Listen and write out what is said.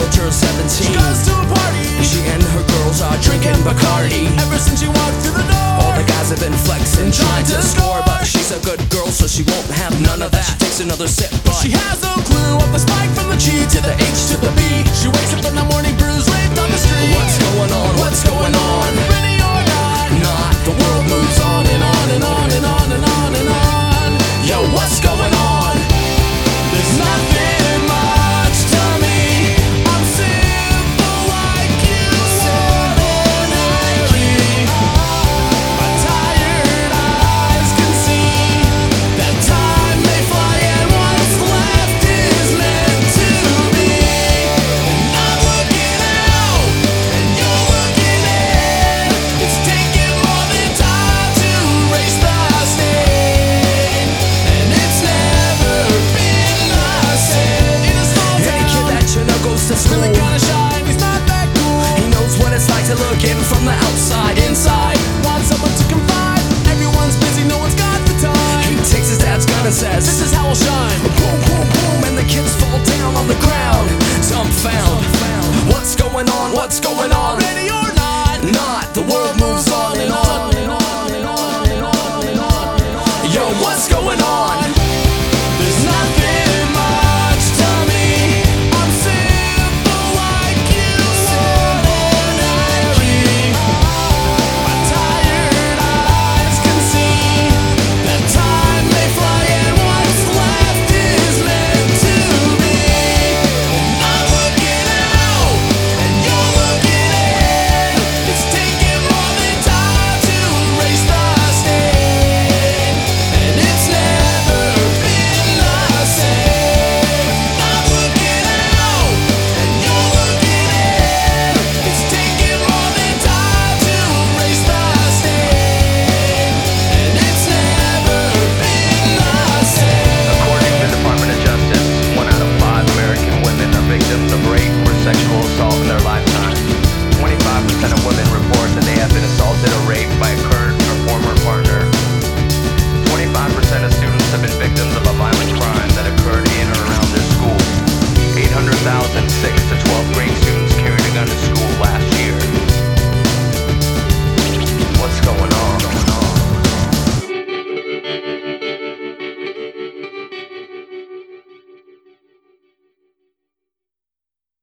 girl turns 17. She goes to a party. She and her girls are drinking Bacardi. Ever since she walked through the door, all the guys have been flexing, trying to score, but she's a good girl, so she won't have none of that. She takes another sip, but she has no clue of the spike from the G to the H to the B. She wakes up in the morning bruised, raped on the street. What's going on? What's going on? Ready or not, not. The world moves on and on and on and on and on and on. Yo, what's going on? There's nothing much to me. I'm simple like you, ordinary. My tired eyes can see that time may fly and what's left is meant to be. And I'm looking out and you're looking in. It's taking more than time to erase the stain, and it's never been the same. In a small Any kid town, that you know goes to school, really kinda shy and he's not that cool. he knows what it's like to look in from the